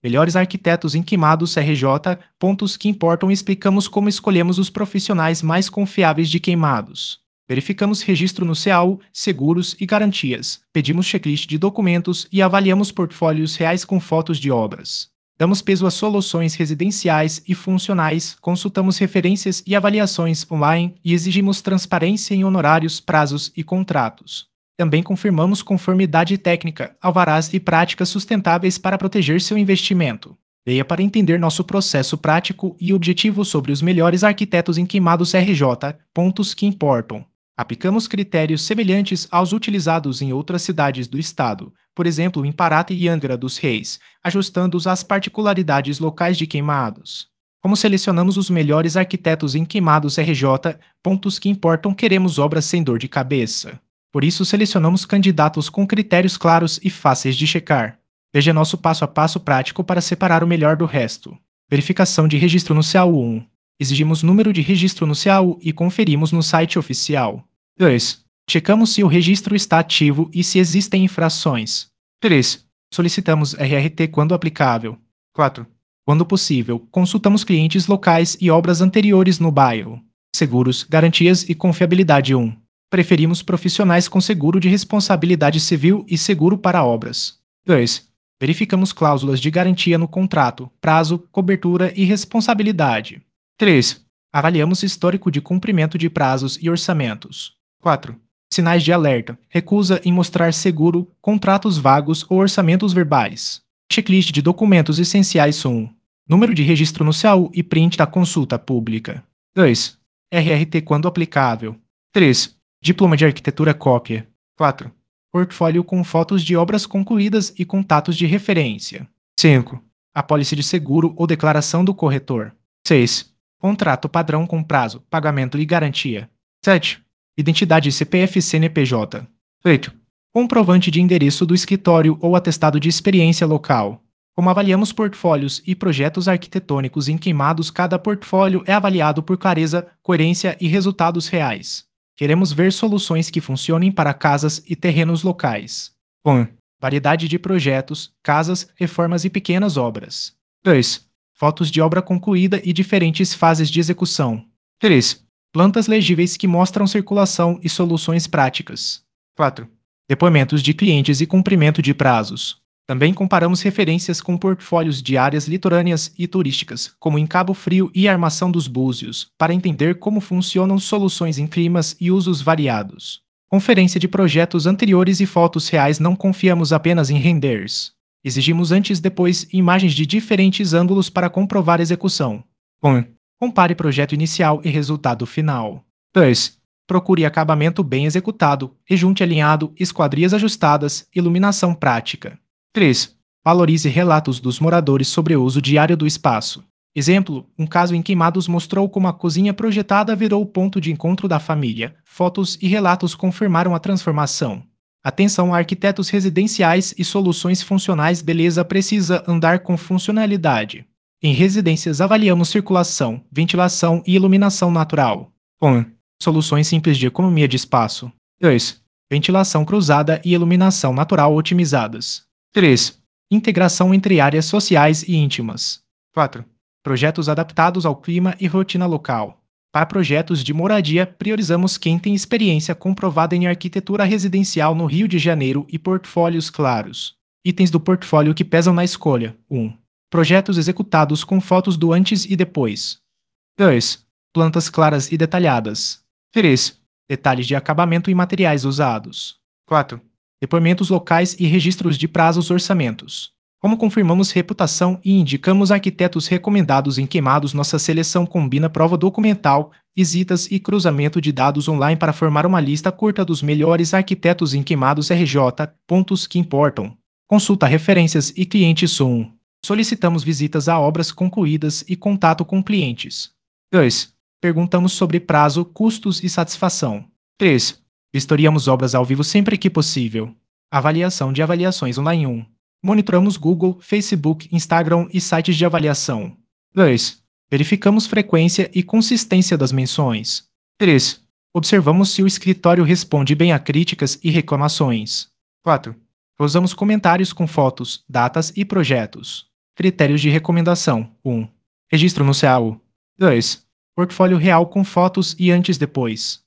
Melhores arquitetos em Queimados RJ, pontos que importam e explicamos como escolhemos os profissionais mais confiáveis de Queimados. Verificamos registro no CAU, seguros e garantias. Pedimos checklist de documentos e avaliamos portfólios reais com fotos de obras. Damos peso às soluções residenciais e funcionais, consultamos referências e avaliações online e exigimos transparência em honorários, prazos e contratos. Também confirmamos conformidade técnica, alvarás e práticas sustentáveis para proteger seu investimento. Leia para entender nosso processo prático e objetivo sobre os melhores arquitetos em Queimados RJ, pontos que importam. Aplicamos critérios semelhantes aos utilizados em outras cidades do estado, por exemplo em Parata e Angra dos Reis, ajustando-os às particularidades locais de Queimados. Como selecionamos os melhores arquitetos em Queimados RJ, pontos que importam, queremos obras sem dor de cabeça. Por isso, selecionamos candidatos com critérios claros e fáceis de checar. Veja nosso passo a passo prático para separar o melhor do resto. Verificação de registro no CAU 1. Exigimos número de registro no CAU e conferimos no site oficial. 2. Checamos se o registro está ativo e se existem infrações. 3. Solicitamos RRT quando aplicável. 4. Quando possível, consultamos clientes locais e obras anteriores no bairro. Seguros, garantias e confiabilidade 1. Preferimos profissionais com seguro de responsabilidade civil e seguro para obras. 2. Verificamos cláusulas de garantia no contrato, prazo, cobertura e responsabilidade. 3. Avaliamos histórico de cumprimento de prazos e orçamentos. 4. Sinais de alerta, recusa em mostrar seguro, contratos vagos ou orçamentos verbais. Checklist de documentos essenciais 1. Número de registro no CAU e print da consulta pública. 2. RRT quando aplicável. 3. Diploma de arquitetura cópia. 4. Portfólio com fotos de obras concluídas e contatos de referência. 5. Apólice de seguro ou declaração do corretor. 6. Contrato padrão com prazo, pagamento e garantia. 7. Identidade CPF CNPJ. 8. Comprovante de endereço do escritório ou atestado de experiência local. Como avaliamos portfólios e projetos arquitetônicos em Queimados, cada portfólio é avaliado por clareza, coerência e resultados reais. Queremos ver soluções que funcionem para casas e terrenos locais. 1. Variedade de projetos, casas, reformas e pequenas obras. 2. Fotos de obra concluída e diferentes fases de execução. 3. Plantas legíveis que mostram circulação e soluções práticas. 4. Depoimentos de clientes e cumprimento de prazos. Também comparamos referências com portfólios de áreas litorâneas e turísticas, como em Cabo Frio e Armação dos Búzios, para entender como funcionam soluções em climas e usos variados. Conferência de projetos anteriores e fotos reais. Não confiamos apenas em renders. Exigimos antes e depois imagens de diferentes ângulos para comprovar a execução. 1. Compare projeto inicial e resultado final. 2. Procure acabamento bem executado, rejunte alinhado, esquadrias ajustadas, iluminação prática. 3. Valorize relatos dos moradores sobre o uso diário do espaço. Exemplo, um caso em Queimados mostrou como a cozinha projetada virou o ponto de encontro da família. Fotos e relatos confirmaram a transformação. Atenção a arquitetos residenciais e soluções funcionais. Beleza precisa andar com funcionalidade. Em residências avaliamos circulação, ventilação e iluminação natural. 1. Soluções simples de economia de espaço. 2. Ventilação cruzada e iluminação natural otimizadas. 3. Integração entre áreas sociais e íntimas. 4. Projetos adaptados ao clima e rotina local. Para projetos de moradia, priorizamos quem tem experiência comprovada em arquitetura residencial no Rio de Janeiro e portfólios claros. Itens do portfólio que pesam na escolha. 1. Projetos executados com fotos do antes e depois. 2. Plantas claras e detalhadas. 3. Detalhes de acabamento e materiais usados. 4. Depoimentos locais e registros de prazos orçamentos. Como confirmamos reputação e indicamos arquitetos recomendados em Queimados, nossa seleção combina prova documental, visitas e cruzamento de dados online para formar uma lista curta dos melhores arquitetos em Queimados RJ, pontos que importam. Consulta referências e clientes 1. Solicitamos visitas a obras concluídas e contato com clientes. 2. Perguntamos sobre prazo, custos e satisfação. 3. Vistoriamos obras ao vivo sempre que possível. Avaliação de avaliações online 1. Monitoramos Google, Facebook, Instagram e sites de avaliação. 2. Verificamos frequência e consistência das menções. 3. Observamos se o escritório responde bem a críticas e reclamações. 4. Usamos comentários com fotos, datas e projetos. Critérios de recomendação: 1. Registro no CAU. 2. Portfólio real com fotos e antes-depois.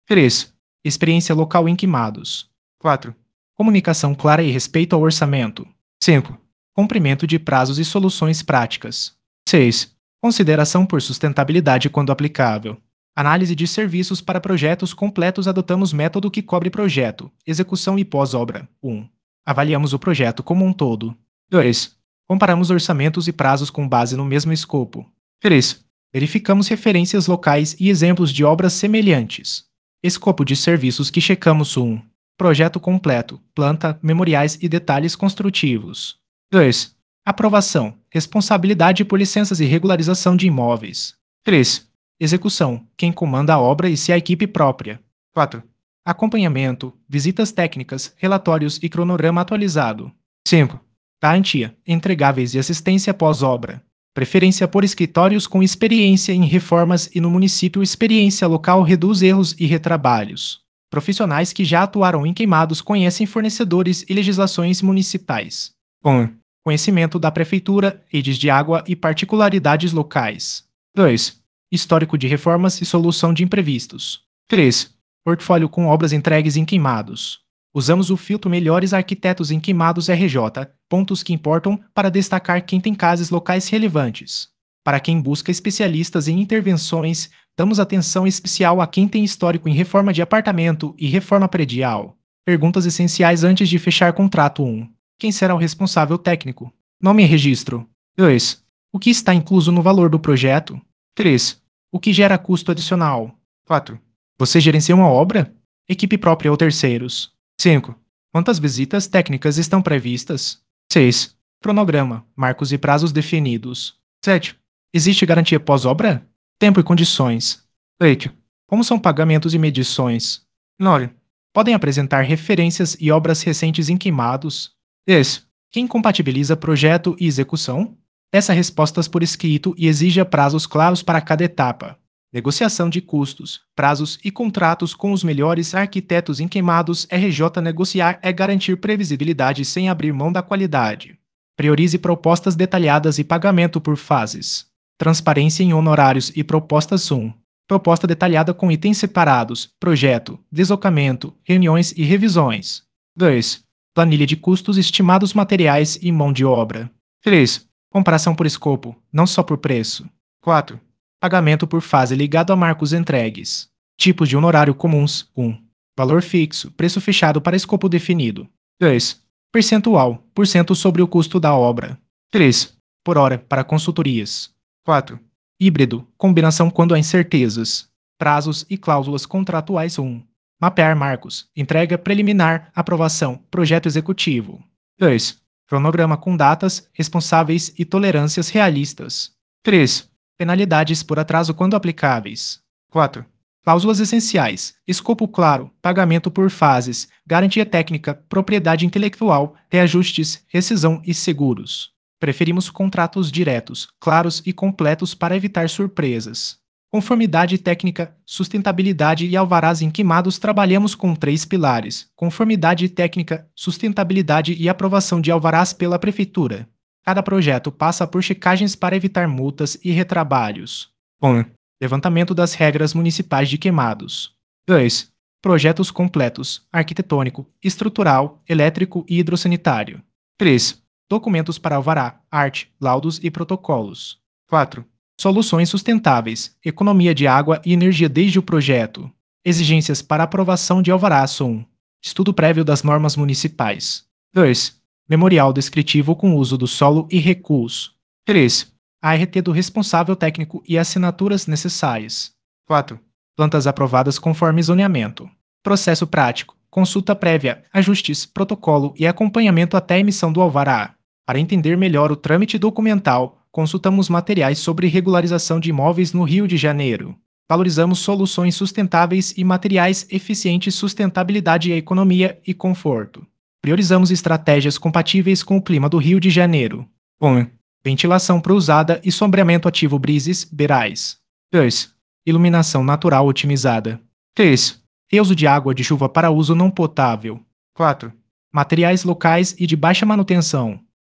3. Experiência local em Queimados. 4. Comunicação clara e respeito ao orçamento. 5. Cumprimento de prazos e soluções práticas. 6. Consideração por sustentabilidade quando aplicável. Análise de serviços para projetos completos. Adotamos método que cobre projeto, execução e pós-obra. 1. Avaliamos o projeto como um todo. 2. Comparamos orçamentos e prazos com base no mesmo escopo. 3. Verificamos referências locais e exemplos de obras semelhantes. Escopo de serviços que checamos: 1. Projeto completo, planta, memoriais e detalhes construtivos. 2. Aprovação, responsabilidade por licenças e regularização de imóveis. 3. Execução, quem comanda a obra e se a equipe própria. 4. Acompanhamento, visitas técnicas, relatórios e cronograma atualizado. 5. Garantia, entregáveis e assistência pós-obra. Preferência por escritórios com experiência em reformas e no município experiência local reduz erros e retrabalhos. Profissionais que já atuaram em Queimados conhecem fornecedores e legislações municipais. 1. Conhecimento da prefeitura, redes de água e particularidades locais. 2. Histórico de reformas e solução de imprevistos. 3. Portfólio com obras entregues em Queimados. Usamos o filtro Melhores Arquitetos em Queimados RJ, pontos que importam, para destacar quem tem casos locais relevantes. Para quem busca especialistas em intervenções, damos atenção especial a quem tem histórico em reforma de apartamento e reforma predial. Perguntas essenciais antes de fechar contrato: 1. Quem será o responsável técnico? Nome e registro. 2. O que está incluso no valor do projeto? 3. O que gera custo adicional? 4. Você gerencia uma obra? Equipe própria ou terceiros? 5. Quantas visitas técnicas estão previstas? 6. Cronograma, marcos e prazos definidos. 7. Existe garantia pós-obra? Tempo e condições. 8. Como são pagamentos e medições? 9. Podem apresentar referências e obras recentes em Queimados? 10. Quem compatibiliza projeto e execução? Peça respostas por escrito e exija prazos claros para cada etapa. Negociação de custos, prazos e contratos com os melhores arquitetos em Queimados RJ. Negociar é garantir previsibilidade sem abrir mão da qualidade. Priorize propostas detalhadas e pagamento por fases. Transparência em honorários e propostas. 1. Proposta detalhada com itens separados, projeto, deslocamento, reuniões e revisões. 2. Planilha de custos estimados, materiais e mão de obra. 3. Comparação por escopo, não só por preço. 4. Pagamento por fase ligado a marcos entregues. Tipos de honorário comuns. 1. Valor fixo, preço fechado para escopo definido. 2. Percentual, por cento sobre o custo da obra. 3. Por hora, para consultorias. 4. Híbrido, combinação quando há incertezas. Prazos e cláusulas contratuais. 1. Mapear marcos, entrega preliminar, aprovação, projeto executivo. 2. Cronograma com datas, responsáveis e tolerâncias realistas. 3. Penalidades por atraso quando aplicáveis. 4. Cláusulas essenciais, escopo claro, pagamento por fases, garantia técnica, propriedade intelectual, reajustes, rescisão e seguros. Preferimos contratos diretos, claros e completos para evitar surpresas. Conformidade técnica, sustentabilidade e alvarás em Queimados. Trabalhamos com 3 pilares: conformidade técnica, sustentabilidade e aprovação de alvarás pela Prefeitura. Cada projeto passa por checagens para evitar multas e retrabalhos. 1. Levantamento das regras municipais de Queimados. 2. Projetos completos, arquitetônico, estrutural, elétrico e hidrossanitário. 3. Documentos para alvará, arte, laudos e protocolos. 4. Soluções sustentáveis, economia de água e energia desde o projeto. Exigências para aprovação de alvarás. 1. Estudo prévio das normas municipais. 2. Memorial descritivo com uso do solo e recuos. 3. ART do responsável técnico e assinaturas necessárias. 4. Plantas aprovadas conforme zoneamento. Processo prático, consulta prévia, ajustes, protocolo e acompanhamento até a emissão do alvará. Para entender melhor o trâmite documental, consultamos materiais sobre regularização de imóveis no Rio de Janeiro. Valorizamos soluções sustentáveis e materiais eficientes, sustentabilidade, economia e conforto. Priorizamos estratégias compatíveis com o clima do Rio de Janeiro. 1. Ventilação cruzada e sombreamento ativo brises, beirais. 2. Iluminação natural otimizada. 3. Reuso de água de chuva para uso não potável. 4. Materiais locais e de baixa manutenção.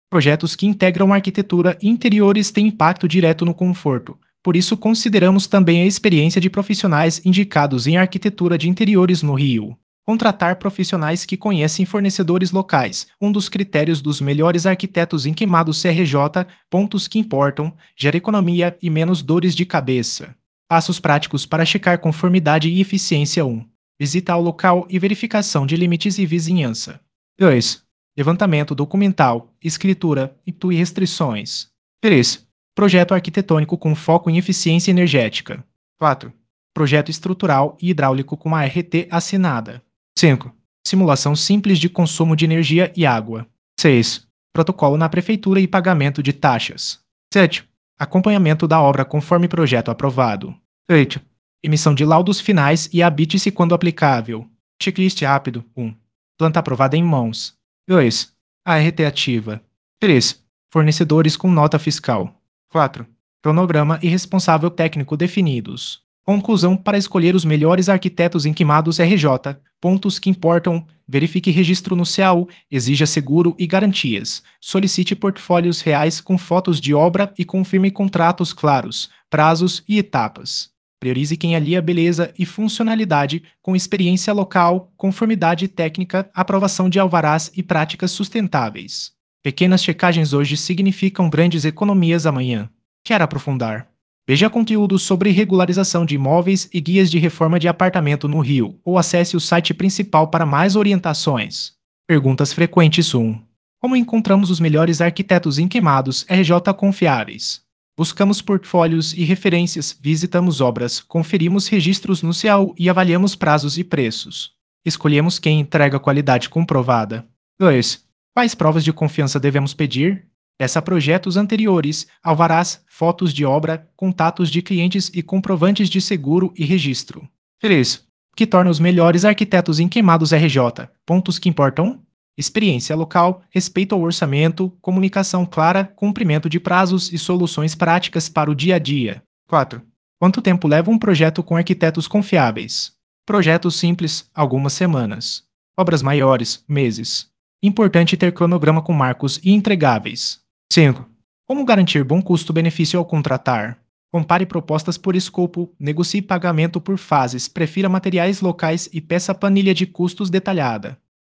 Projetos que integram arquitetura e interiores têm impacto direto no conforto. Por isso, consideramos também a experiência de profissionais indicados em arquitetura de interiores no Rio. Contratar profissionais que conhecem fornecedores locais, um dos critérios dos melhores arquitetos em Queimados CRJ, pontos que importam, gera economia e menos dores de cabeça. Passos práticos para checar conformidade e eficiência 1. Visita ao local e verificação de limites e vizinhança. 2. Levantamento documental, escritura, intui restrições. 3. Projeto arquitetônico com foco em eficiência energética. 4. Projeto estrutural e hidráulico com a RT assinada. 5. Simulação simples de consumo de energia e água. 6. Protocolo na prefeitura e pagamento de taxas. 7. Acompanhamento da obra conforme projeto aprovado. 8. Emissão de laudos finais e habite-se quando aplicável. Checklist rápido. 1. Planta aprovada em mãos. 2. ART ativa. 3. Fornecedores com nota fiscal. 4. Cronograma e responsável técnico definidos. Conclusão para escolher os melhores arquitetos em Queimados RJ. Pontos que importam. Verifique registro no CAU, exija seguro e garantias. Solicite portfólios reais com fotos de obra e confirme contratos claros, prazos e etapas. Priorize quem alia beleza e funcionalidade com experiência local, conformidade técnica, aprovação de alvarás e práticas sustentáveis. Pequenas checagens hoje significam grandes economias amanhã. Quer aprofundar? Veja conteúdos sobre regularização de imóveis e guias de reforma de apartamento no Rio, ou acesse o site principal para mais orientações. Perguntas frequentes 1. Como encontramos os melhores arquitetos em Queimados RJ confiáveis? Buscamos portfólios e referências, visitamos obras, conferimos registros no CAU e avaliamos prazos e preços. Escolhemos quem entrega qualidade comprovada. 2. Quais provas de confiança devemos pedir? Peça projetos anteriores, alvarás, fotos de obra, contatos de clientes e comprovantes de seguro e registro. 3. O que torna os melhores arquitetos em Queimados RJ? Pontos que importam? Experiência local, respeito ao orçamento, comunicação clara, cumprimento de prazos e soluções práticas para o dia a dia. 4. Quanto tempo leva um projeto com arquitetos confiáveis? Projetos simples, algumas semanas. Obras maiores, meses. Importante ter cronograma com marcos e entregáveis. 5. Como garantir bom custo-benefício ao contratar? Compare propostas por escopo, negocie pagamento por fases, prefira materiais locais e peça planilha de custos detalhada.